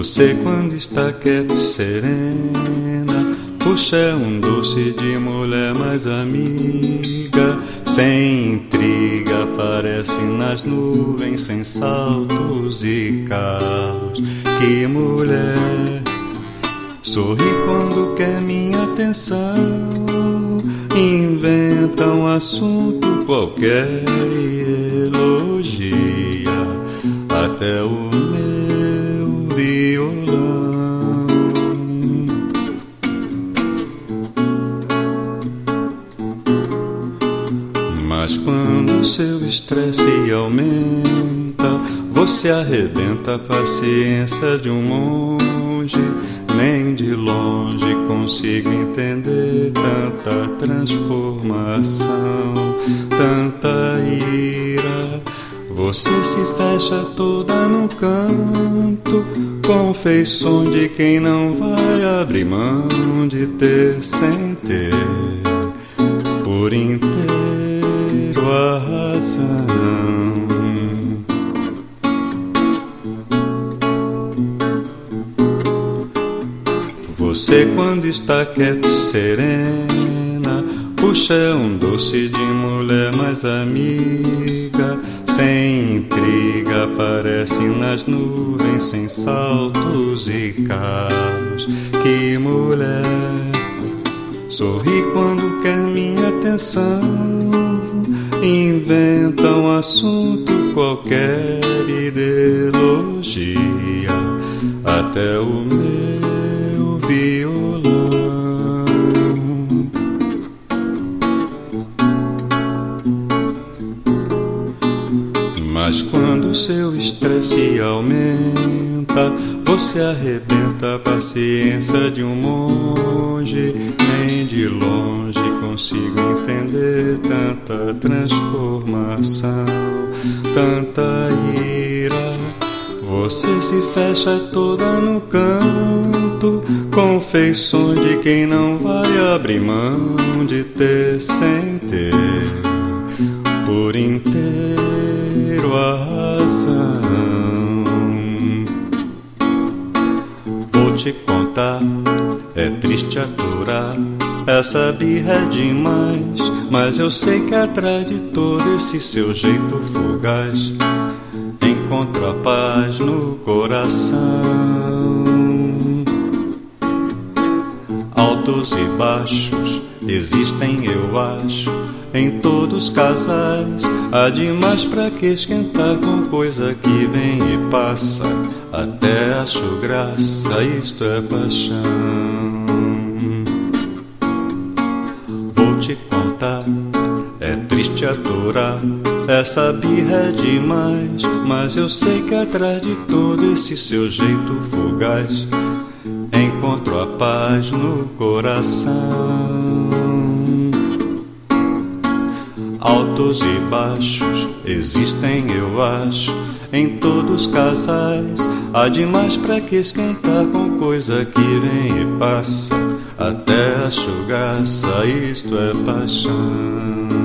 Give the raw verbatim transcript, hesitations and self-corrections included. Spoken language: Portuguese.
Você quando está quieta e serena, puxa é um doce de mulher mais amiga. Sem intriga aparece nas nuvens, sem saltos e calos. Que mulher sorri quando quer minha atenção, inventa um assunto qualquer e elogia até o meu violão. Mas quando seu estresse aumenta, você arrebenta a paciência de um monge. Nem de longe consigo entender tanta transformação, tanta ira. Você se fecha toda no canto, com feições de quem não vai abrir mão de ter sem ter por inteiro a razão. Você quando está quieta e serena, puxa é um doce de mulher mais amiga. Sem intriga aparece nas nuvens, sem saltos e calos. Que mulher sorri quando quer minha atenção, inventa um assunto qualquer e elogia até o meu violão. Mas quando seu estresse aumenta, você arrebenta a paciência de um monge. Nem de longe consigo entender tanta transformação, tanta ira. Você se fecha toda no canto, com feições de quem não vai abrir mão de ter sem ter por inteiro a razão. Vou te contar, é triste aturar, essa birra é demais, mas eu sei que atrás de todo esse seu jeito fugaz encontro a paz no coração. Altos e baixos existem, eu acho, em todos os casais. Há demais pra que esquentar com coisa que vem e passa. Até acho graça, isto é paixão. Vou te contar, é triste aturar, essa birra é demais, mas eu sei que atrás de todo esse seu jeito fugaz encontro a paz no coração. Altos e baixos existem, eu acho, em todos os casais. Há demais pra que esquentar com coisa que vem e passa. Até acho graça, isto é paixão.